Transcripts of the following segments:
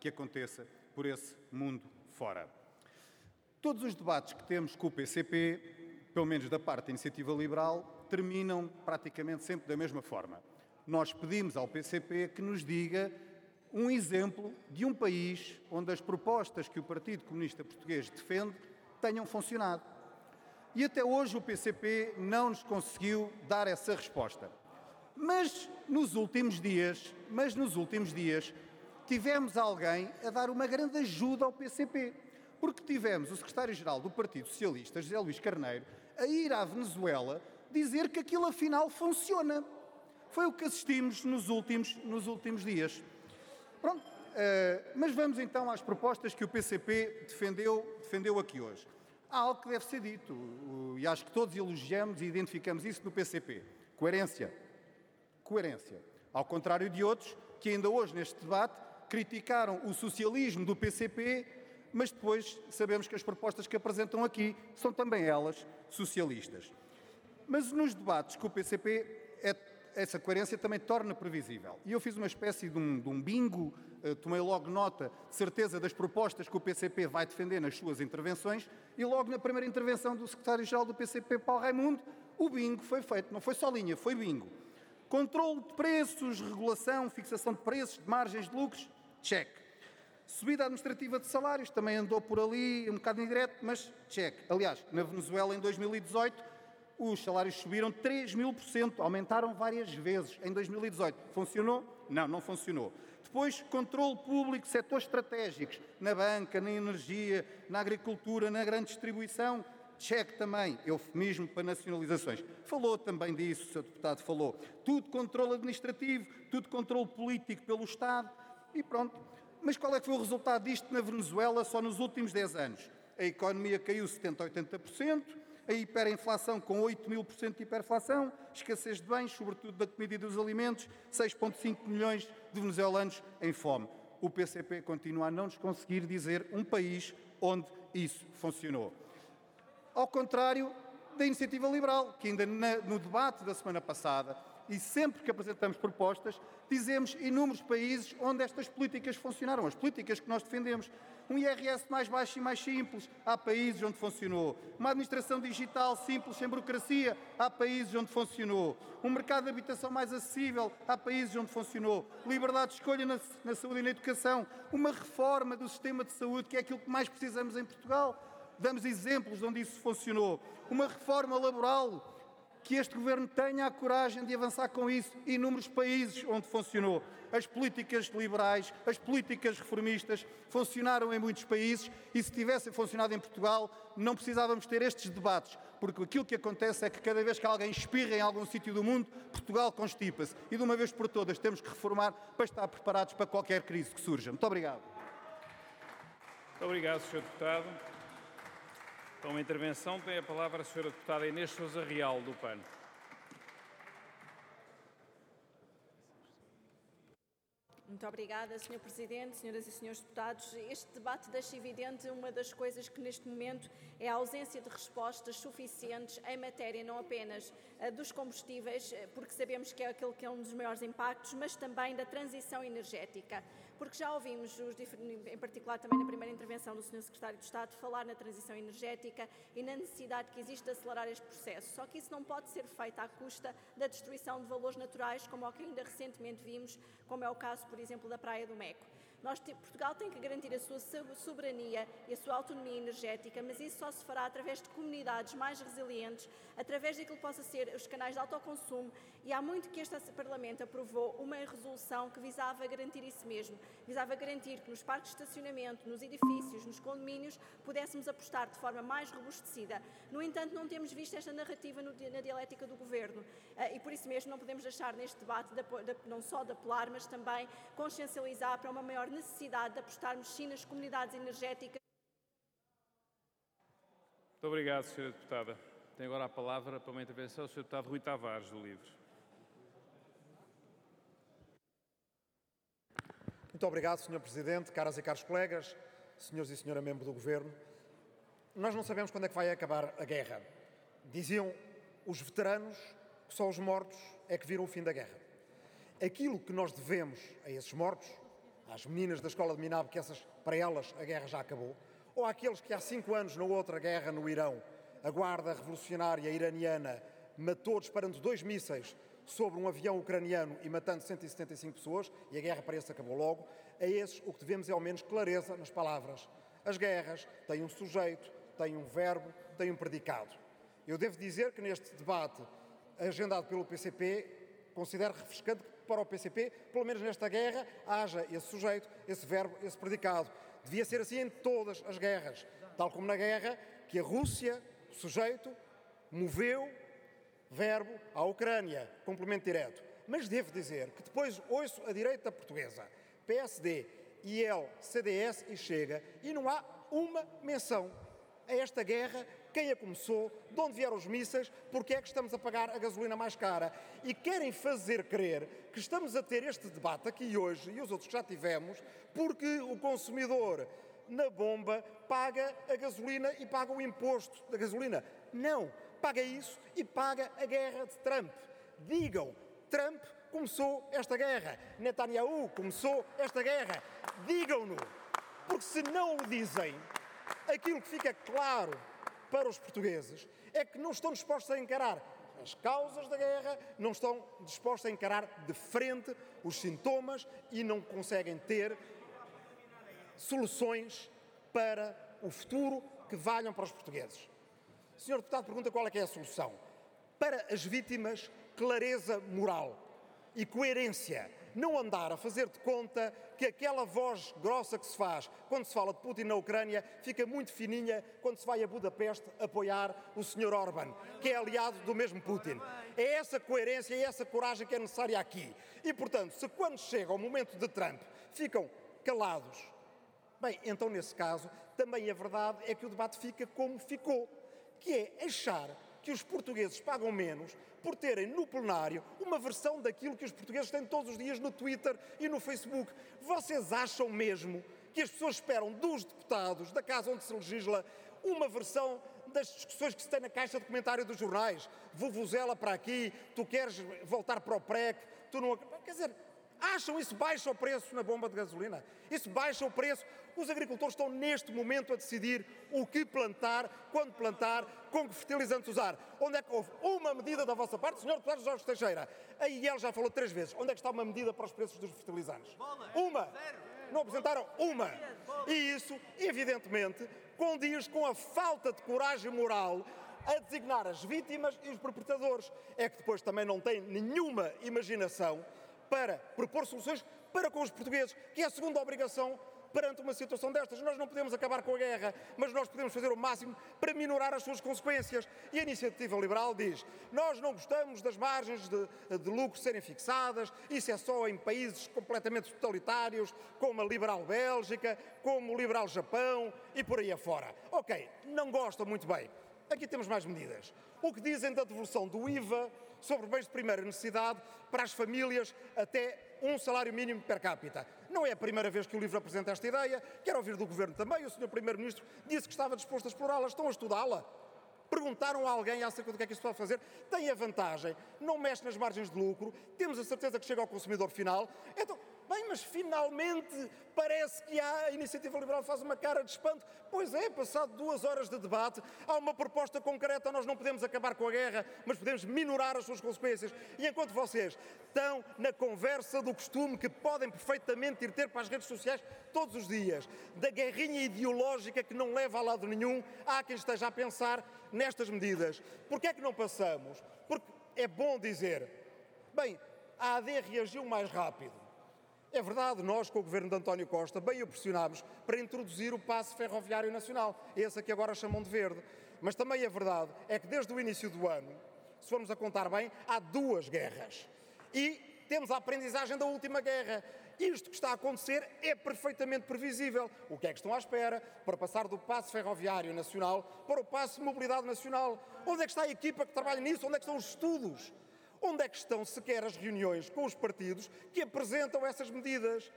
que aconteça por esse mundo fora. Todos os debates que temos com o PCP, pelo menos da parte da Iniciativa Liberal, terminam praticamente sempre da mesma forma. Nós pedimos ao PCP que nos diga um exemplo de um país onde as propostas que o Partido Comunista Português defende tenham funcionado. E até hoje o PCP não nos conseguiu dar essa resposta. Mas nos últimos dias, tivemos alguém a dar uma grande ajuda ao PCP, porque tivemos o secretário-geral do Partido Socialista, José Luís Carneiro, a ir à Venezuela dizer que aquilo afinal funciona. Foi o que assistimos nos últimos dias. Pronto, mas vamos então às propostas que o PCP defendeu aqui hoje. Há algo que deve ser dito, e acho que todos elogiamos e identificamos isso no PCP. Coerência. Ao contrário de outros que ainda hoje neste debate criticaram o socialismo do PCP, mas depois sabemos que as propostas que apresentam aqui são também elas socialistas. Mas nos debates com o PCP, essa coerência também torna previsível. E eu fiz uma espécie de um bingo, tomei logo nota de certeza das propostas que o PCP vai defender nas suas intervenções, e logo na primeira intervenção do secretário-geral do PCP, Paulo Raimundo, o bingo foi feito. Não foi só linha, foi bingo. Controle de preços, regulação, fixação de preços, de margens de lucros, check. Subida administrativa de salários, também andou por ali, um bocado indireto, mas check. Aliás, na Venezuela, em 2018, os salários subiram 3.000%, aumentaram várias vezes em 2018. Funcionou? Não, não funcionou. Depois, controle público de setores estratégicos, na banca, na energia, na agricultura, na grande distribuição, cheque também, eufemismo para nacionalizações. Falou também disso, o Sr. Deputado falou. Tudo controle administrativo, tudo controle político pelo Estado e pronto. Mas qual é que foi o resultado disto na Venezuela só nos últimos 10 anos? A economia caiu 70% a 80%, a hiperinflação com 8.000% de hiperflação, escassez de bens, sobretudo da comida e dos alimentos, 6,5 milhões de venezuelanos em fome. O PCP continua a não nos conseguir dizer um país onde isso funcionou. Ao contrário da Iniciativa Liberal, que ainda no debate da semana passada, e sempre que apresentamos propostas, dizemos inúmeros países onde estas políticas funcionaram, as políticas que nós defendemos. Um IRS mais baixo e mais simples, há países onde funcionou. Uma administração digital simples, sem burocracia, há países onde funcionou. Um mercado de habitação mais acessível, há países onde funcionou. Liberdade de escolha na saúde e na educação. Uma reforma do sistema de saúde, que é aquilo que mais precisamos em Portugal. Damos exemplos onde isso funcionou. Uma reforma laboral, que este Governo tenha a coragem de avançar com isso. Inúmeros países onde funcionou. As políticas liberais, as políticas reformistas funcionaram em muitos países e se tivessem funcionado em Portugal não precisávamos ter estes debates, porque aquilo que acontece é que cada vez que alguém espirra em algum sítio do mundo, Portugal constipa-se e de uma vez por todas temos que reformar para estar preparados para qualquer crise que surja. Muito obrigado. Muito obrigado, Sr. Deputado. Para uma intervenção tem a palavra a Sra. Deputada Inês Sousa Real, do PAN. Muito obrigada, Sr. Presidente, Senhoras e Senhores Deputados. Este debate deixa evidente uma das coisas que neste momento é a ausência de respostas suficientes em matéria não apenas dos combustíveis, porque sabemos que é aquele que é um dos maiores impactos, mas também da transição energética. Porque já ouvimos, em particular também na primeira intervenção do Sr. Secretário de Estado, falar na transição energética e na necessidade que existe de acelerar este processo. Só que isso não pode ser feito à custa da destruição de valores naturais, como o que ainda recentemente vimos, como é o caso, por exemplo, da Praia do Meco. Portugal tem que garantir a sua soberania e a sua autonomia energética, mas isso só se fará através de comunidades mais resilientes, através daquilo que possa ser os canais de autoconsumo, e há muito que este Parlamento aprovou uma resolução que visava garantir isso mesmo, visava garantir que nos parques de estacionamento, nos edifícios, nos condomínios, pudéssemos apostar de forma mais robustecida. No entanto, não temos visto esta narrativa na dialética do Governo e por isso mesmo não podemos deixar neste debate não só de apelar, mas também consciencializar para uma maior necessidade de apostarmos sim nas comunidades energéticas. Muito obrigado, Sra. Deputada. Tem agora a palavra para uma intervenção o Sr. Deputado Rui Tavares, do LIVRE. Muito obrigado, Sr. Presidente, caras e caros colegas, senhores e senhora membro do Governo. Nós não sabemos quando é que vai acabar a guerra. Diziam os veteranos que só os mortos é que viram o fim da guerra. Aquilo que nós devemos a esses mortos às meninas da escola de Minab, que para elas a guerra já acabou, ou àqueles que há 5 anos, na outra guerra no Irão, a guarda revolucionária iraniana matou disparando 2 mísseis sobre um avião ucraniano e matando 175 pessoas, e a guerra parece que acabou logo. A esses o que devemos é ao menos clareza nas palavras. As guerras têm um sujeito, têm um verbo, têm um predicado. Eu devo dizer que neste debate agendado pelo PCP, considero refrescante que para o PCP, pelo menos nesta guerra, haja esse sujeito, esse verbo, esse predicado. Devia ser assim em todas as guerras, tal como na guerra que a Rússia, sujeito, moveu, verbo, à Ucrânia, complemento direto. Mas devo dizer que depois ouço a direita portuguesa, PSD, IL, CDS e Chega, e não há uma menção a esta guerra, quem a começou, de onde vieram os mísseis, porque é que estamos a pagar a gasolina mais cara. E querem fazer crer que estamos a ter este debate aqui hoje, e os outros que já tivemos, porque o consumidor na bomba paga a gasolina e paga o imposto da gasolina. Não, paga isso e paga a guerra de Trump. Digam, Trump começou esta guerra, Netanyahu começou esta guerra. Digam-no, porque se não o dizem, aquilo que fica claro para os portugueses é que não estão dispostos a encarar as causas da guerra, não estão dispostos a encarar de frente os sintomas e não conseguem ter soluções para o futuro que valham para os portugueses. O Sr. Deputado pergunta qual é que é a solução. Para as vítimas, clareza moral e coerência. Não andar a fazer de conta que aquela voz grossa que se faz quando se fala de Putin na Ucrânia fica muito fininha quando se vai a Budapeste apoiar o Sr. Orbán, que é aliado do mesmo Putin. É essa coerência e essa coragem que é necessária aqui. E, portanto, se quando chega o momento de Trump ficam calados, bem, então nesse caso também a verdade é que o debate fica como ficou, que é achar que os portugueses pagam menos por terem no plenário uma versão daquilo que os portugueses têm todos os dias no Twitter e no Facebook. Vocês acham mesmo que as pessoas esperam dos deputados da casa onde se legisla uma versão das discussões que se tem na caixa de comentário dos jornais? Vuvuzela para aqui, tu queres voltar para o PREC, tu não... Quer dizer, acham isso baixa o preço na bomba de gasolina? Isso baixa o preço? Os agricultores estão neste momento a decidir o que plantar, quando plantar, com que fertilizantes usar. Onde é que houve uma medida da vossa parte, Sr. Deputado Jorge Teixeira? A IEL já falou 3 vezes. Onde é que está uma medida para os preços dos fertilizantes? Uma! Não apresentaram uma! E isso, evidentemente, condiz com a falta de coragem moral a designar as vítimas e os perpetradores. É que depois também não têm nenhuma imaginação para propor soluções para com os portugueses, que é a segunda obrigação perante uma situação destas. Nós não podemos acabar com a guerra, mas nós podemos fazer o máximo para minorar as suas consequências. E a Iniciativa Liberal diz, nós não gostamos das margens de lucro serem fixadas, isso é só em países completamente totalitários, como a liberal Bélgica, como o liberal Japão e por aí afora. Ok, não gostam, muito bem. Aqui temos mais medidas. O que dizem da devolução do IVA sobre bens de primeira necessidade para as famílias até um salário mínimo per capita. Não é a primeira vez que o LIVRE apresenta esta ideia, quero ouvir do Governo também. O Sr. Primeiro-Ministro disse que estava disposto a explorá-la. Estão a estudá-la? Perguntaram a alguém acerca do que é que isso pode fazer? Tem a vantagem, não mexe nas margens de lucro, temos a certeza que chega ao consumidor final. Então, bem, mas finalmente parece que a Iniciativa Liberal faz uma cara de espanto. Pois é, passado 2 horas de debate, há uma proposta concreta. Nós não podemos acabar com a guerra, mas podemos minorar as suas consequências. E enquanto vocês estão na conversa do costume que podem perfeitamente ir ter para as redes sociais todos os dias, da guerrinha ideológica que não leva a lado nenhum, há quem esteja a pensar nestas medidas. Porquê é que não passamos? Porque é bom dizer, bem, a AD reagiu mais rápido. É verdade, nós com o Governo de António Costa bem o pressionámos para introduzir o passe ferroviário nacional, esse que agora chamam de verde. Mas também a verdade é que desde o início do ano, se formos a contar bem, há 2 guerras. E temos a aprendizagem da última guerra. Isto que está a acontecer é perfeitamente previsível. O que é que estão à espera para passar do passe ferroviário nacional para o passe de mobilidade nacional? Onde é que está a equipa que trabalha nisso? Onde é que estão os estudos? Onde é que estão sequer as reuniões com os partidos que apresentam essas medidas?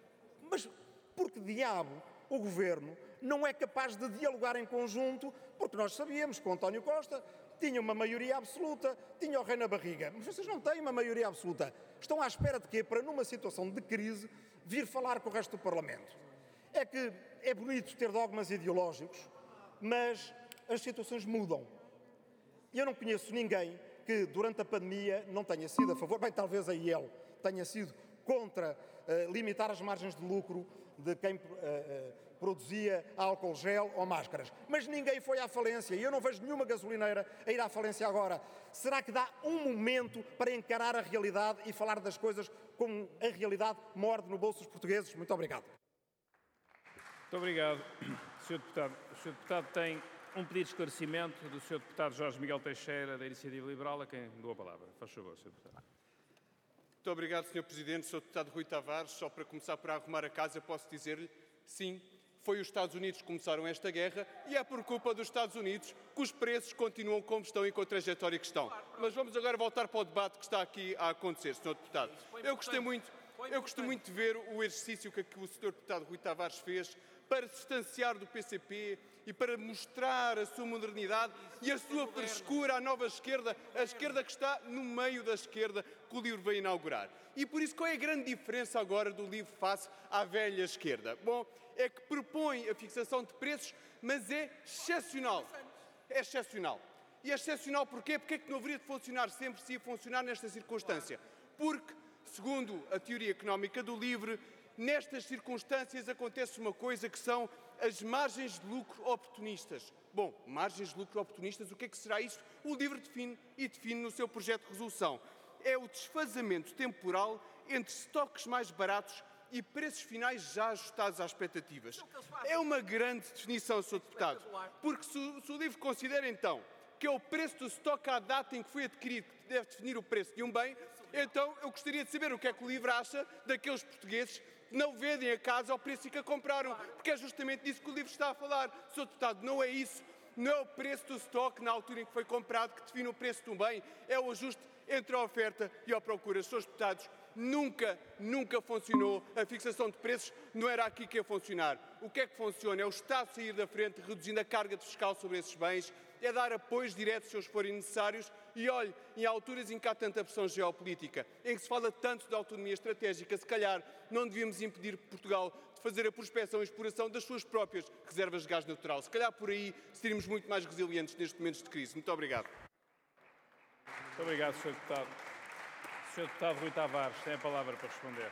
Mas por que diabo o Governo não é capaz de dialogar em conjunto? Porque nós sabíamos que o António Costa tinha uma maioria absoluta, tinha o rei na barriga. Mas vocês não têm uma maioria absoluta. Estão à espera de quê? Para numa situação de crise vir falar com o resto do Parlamento. É que é bonito ter dogmas ideológicos, mas as situações mudam. E eu não conheço ninguém que durante a pandemia não tenha sido a favor, bem, talvez a IEL tenha sido contra limitar as margens de lucro de quem produzia álcool gel ou máscaras. Mas ninguém foi à falência e eu não vejo nenhuma gasolineira a ir à falência agora. Será que dá um momento para encarar a realidade e falar das coisas como a realidade morde no bolso dos portugueses? Muito obrigado. Muito obrigado, Sr. Deputado. O Sr. Deputado tem um pedido de esclarecimento do Sr. Deputado Jorge Miguel Teixeira, da Iniciativa Liberal, a quem dou a palavra. Faz favor, Sr. Deputado. Muito obrigado, Sr. Presidente. Sr. Deputado Rui Tavares, só para começar por arrumar a casa, posso dizer-lhe, sim, foi os Estados Unidos que começaram esta guerra e é por culpa dos Estados Unidos que os preços continuam como estão e com a trajetória que estão. Mas vamos agora voltar para o debate que está aqui a acontecer, Sr. Deputado. Eu gostei muito de ver o exercício que o Sr. Deputado Rui Tavares fez para se distanciar do PCP e para mostrar a sua modernidade e a sua frescura à nova esquerda, a esquerda que está no meio da esquerda que o LIVRE vai inaugurar. E por isso, qual é a grande diferença agora do LIVRE face à velha esquerda? Bom, é que propõe a fixação de preços, mas é excepcional. É excepcional. E é excepcional porquê? Porque é que não haveria de funcionar sempre se ia funcionar nesta circunstância? Porque, segundo a teoria económica do LIVRE, nestas circunstâncias acontece uma coisa que são as margens de lucro oportunistas. Bom, margens de lucro oportunistas, o que é que será isto? O LIVRE define no seu projeto de resolução. É o desfazamento temporal entre estoques mais baratos e preços finais já ajustados às expectativas. É uma grande definição, Sr. Deputado, porque se o LIVRE considera então que é o preço do estoque à data em que foi adquirido que deve definir o preço de um bem, então eu gostaria de saber o que é que o LIVRE acha daqueles portugueses que não vendem a casa ao preço que a compraram, porque é justamente disso que o LIVRE está a falar. Sr. Deputado, não é isso. Não é o preço do estoque na altura em que foi comprado que define o preço de um bem, é o ajuste entre a oferta e a procura. Srs. Deputados, nunca funcionou a fixação de preços, não era aqui que ia funcionar. O que é que funciona? É o Estado sair da frente, reduzindo a carga fiscal sobre esses bens, é dar apoios diretos se eles forem necessários e, olhe, em alturas em que há tanta pressão geopolítica, em que se fala tanto de autonomia estratégica, se calhar não devíamos impedir Portugal de fazer a prospecção e exploração das suas próprias reservas de gás natural. Se calhar por aí seríamos muito mais resilientes nestes momentos de crise. Muito obrigado. Muito obrigado, Sr. Deputado. Sr. Deputado Rui Tavares tem a palavra para responder.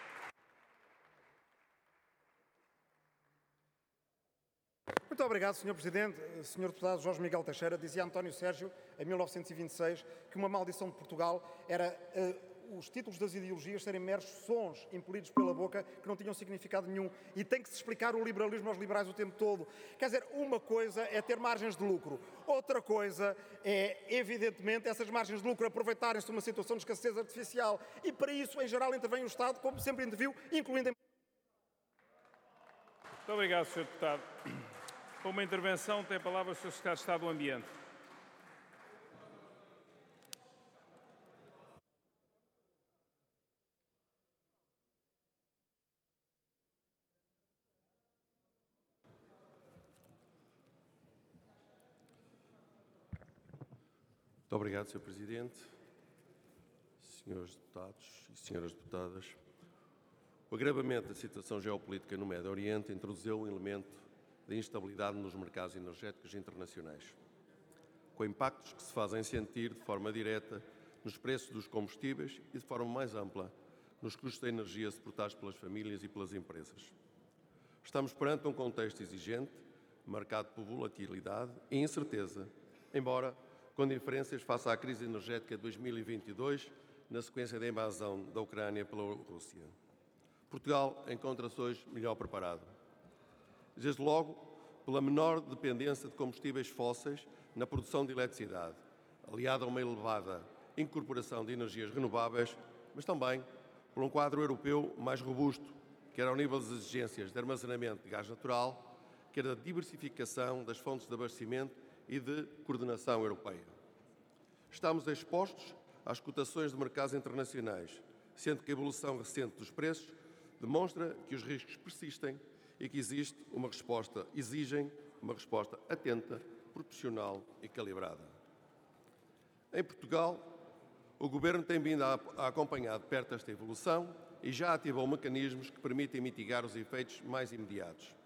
Muito obrigado, Sr. Presidente. Sr. Deputado Jorge Miguel Teixeira, dizia António Sérgio, em 1926, que uma maldição de Portugal era os títulos das ideologias serem meros sons impelidos pela boca que não tinham significado nenhum. E tem que se explicar o liberalismo aos liberais o tempo todo. Quer dizer, uma coisa é ter margens de lucro. Outra coisa é, evidentemente, essas margens de lucro aproveitarem-se de uma situação de escassez artificial. E para isso, em geral, intervém o Estado, como sempre interviu, incluindo em... Muito obrigado, Sr. Deputado. Com uma intervenção, tem a palavra o Sr. Secretário de Estado do Ambiente. Muito obrigado, Sr. Presidente, Srs. Deputados e Sras. Deputadas. O agravamento da situação geopolítica no Médio Oriente introduziu um elemento de instabilidade nos mercados energéticos internacionais, com impactos que se fazem sentir de forma direta nos preços dos combustíveis e de forma mais ampla nos custos da energia suportados pelas famílias e pelas empresas. Estamos perante um contexto exigente, marcado por volatilidade e incerteza, embora com diferenças face à crise energética de 2022, na sequência da invasão da Ucrânia pela Rússia. Portugal encontra-se hoje melhor preparado. Desde logo, pela menor dependência de combustíveis fósseis na produção de eletricidade, aliada a uma elevada incorporação de energias renováveis, mas também por um quadro europeu mais robusto, quer ao nível das exigências de armazenamento de gás natural, quer da diversificação das fontes de abastecimento e de coordenação europeia. Estamos expostos às cotações de mercados internacionais, sendo que a evolução recente dos preços demonstra que os riscos persistem e que exigem uma resposta atenta, proporcional e calibrada. Em Portugal, o Governo tem vindo a acompanhar de perto esta evolução e já ativou mecanismos que permitem mitigar os efeitos mais imediatos.